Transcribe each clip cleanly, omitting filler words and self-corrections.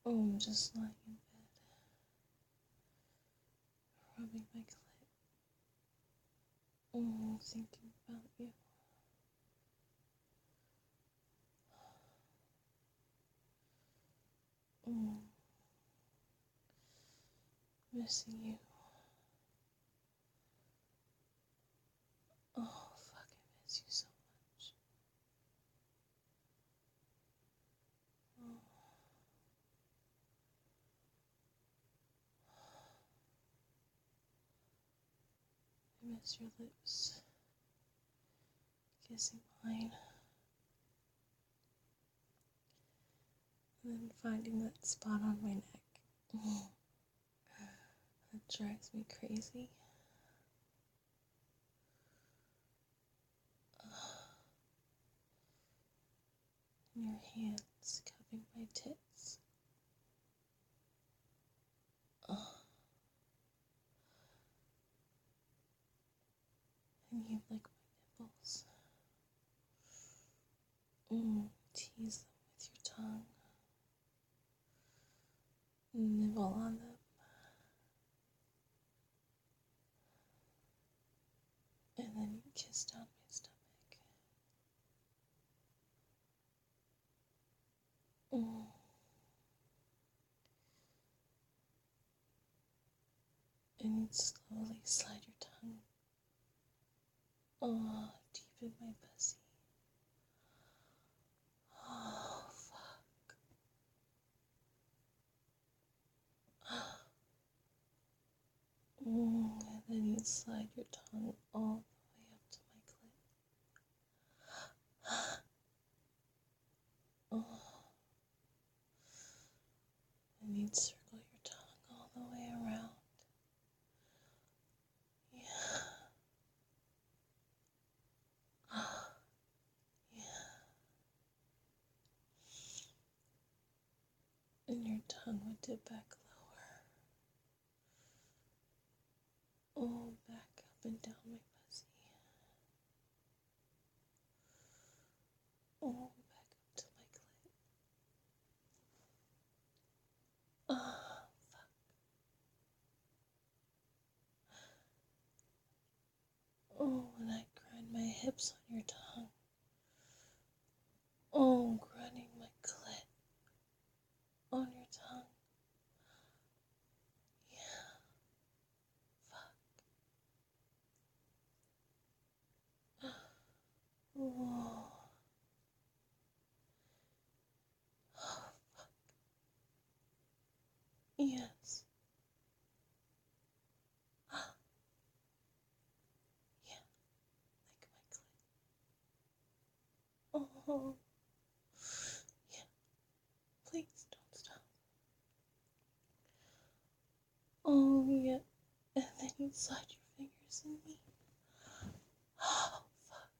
Oh, I'm just lying in bed, rubbing my clit. Oh, thinking about you. Oh, missing you. Oh, fuck, I miss you so much. Oh, I miss your lips kissing mine. And then finding that spot on my neck. Oh, that drives me crazy. And your hands cupping my tits. Oh, and you lick my nipples. Tease them with your tongue. Nibble on them. And then you kiss down my stomach. Mm. And you slowly slide your tongue deep in my pussy. Oh, fuck. And then you slide your tongue all the way up to my clit. Oh. And you'd circle your tongue all the way around. Yeah. Yeah. And your tongue would dip back lower. Oh, back up and down my pussy. Oh, back up to my clit. Ah, fuck. Oh, and I grind my hips on your tongue. Oh, grinding my clit on your tongue. Yeah, fuck. Oh, oh, fuck. Yes. Yeah, like my clit. Oh, yeah. Please don't stop. Oh, yeah. And then you slide your fingers in me. Oh, fuck.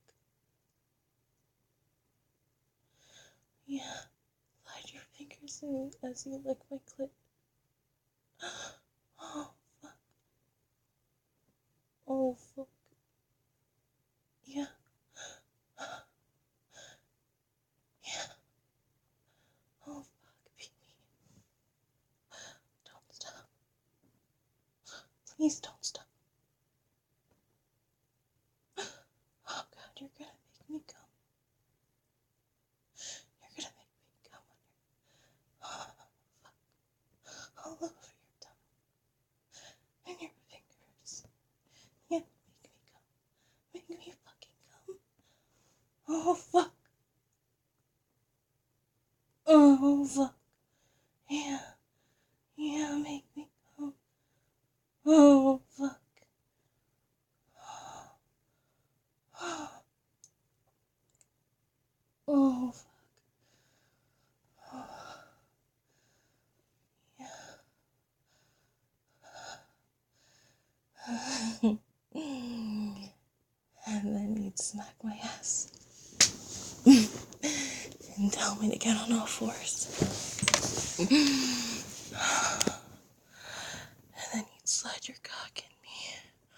Yeah. Slide your fingers in me as you lick my clit. Oh, fuck. Oh, fuck. Yeah. Yeah. Oh, fuck. Beat me. Don't stop. Please don't stop. Oh, God, you're gonna make me come. You're gonna make me come on your... Oh, fuck. All over your tongue. And your fingers. Yeah, make me come. Make me fucking come. Oh, fuck. Oh, fuck. Yeah. Yeah, make me come. Oh, fuck. Oh, fuck. Yeah. And then you'd smack my ass and tell me to get on all fours. And then you'd slide your cock in me.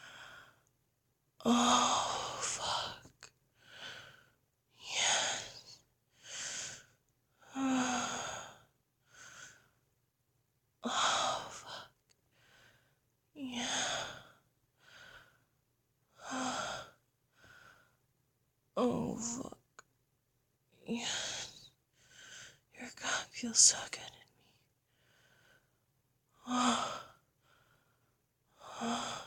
Oh, fuck. Yes. Oh, fuck. Yeah. Oh, fuck. Yeah. Your cock feels so good in me. Oh. Oh.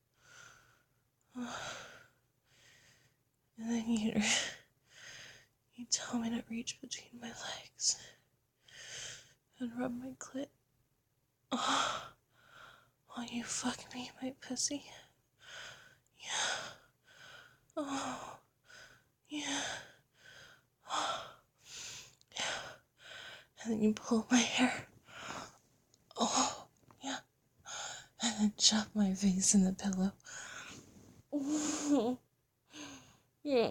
Oh. And then you tell me to reach between my legs and rub my clit. Oh. While you fuck me, my pussy. Yeah. Oh. Yeah. Oh. Yeah. And then you pull my hair. Oh. Yeah. And then shove my face in the pillow. Yeah.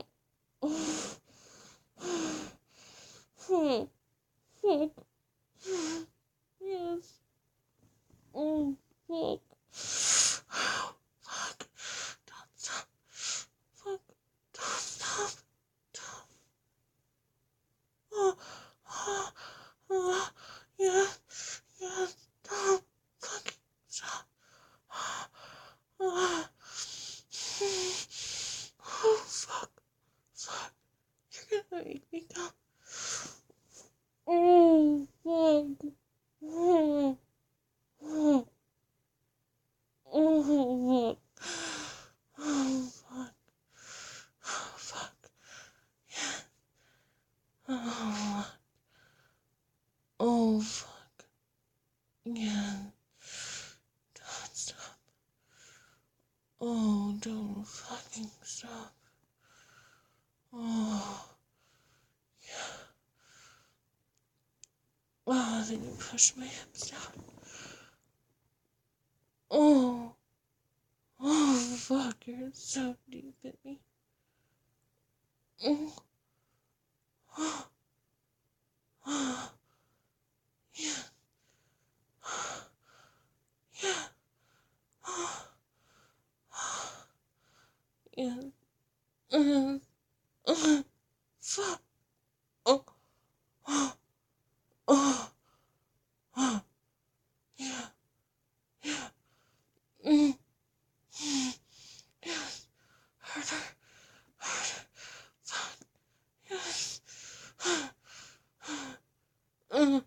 Yes. Oh, fuck. Fuck. Don't stop. Fuck. Don't stop. Don't. Yes. Yes. Stop. Fucking stop. Oh, fuck. Fuck. You're gonna make me come. Oh, fuck. Oh, oh, oh, fuck. Oh, fuck. Oh, fuck. Yeah. Oh, oh, fuck. Yeah. Don't stop. Oh, don't fucking stop. Oh, yeah. Oh, then you push my hips down. Oh, oh, fuck. You're so deep in me. Oh, oh, oh, yeah. Yeah. Oh, yeah. Fuck. Oh, oh, oh, oh, yeah, yeah. Mm, mm, yes. Harder, harder. Fuck. Yes. Uh,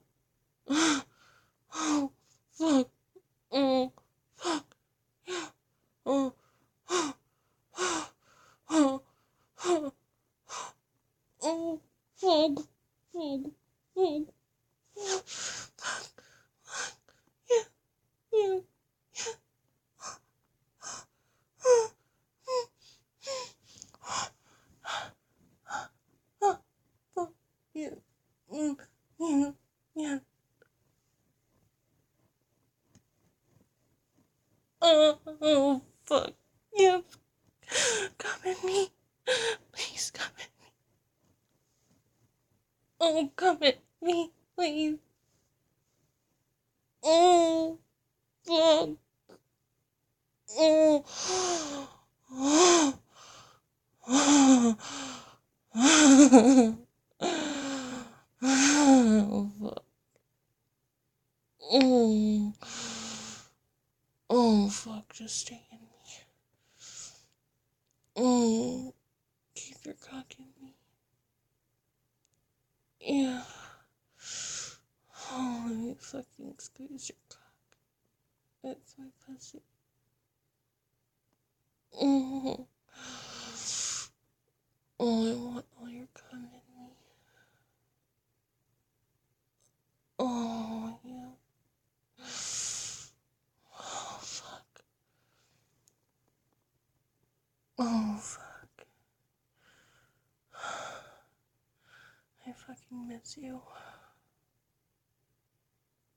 oh, fuck. Oh, fuck. Yeah. Oh, oh, oh, oh, oh, oh, fuck. Fuck. Fuck. Fuck. Yeah. Yeah. Yeah. Oh, oh, fuck. Yeah. Yeah. Yeah. Oh, fuck. Yes. Come at me. Please come at me. Oh, come at me. Please. Oh, fuck. Oh. Oh. Oh. Oh, fuck. Oh. Oh, fuck. Just stay in me. Oh. Keep your cock in me. Yeah. Oh, let me fucking squeeze your cock. That's my pussy. Oh. Oh, I want all your cum in me. Oh, yeah. Oh, fuck. Oh, fuck. I fucking miss you.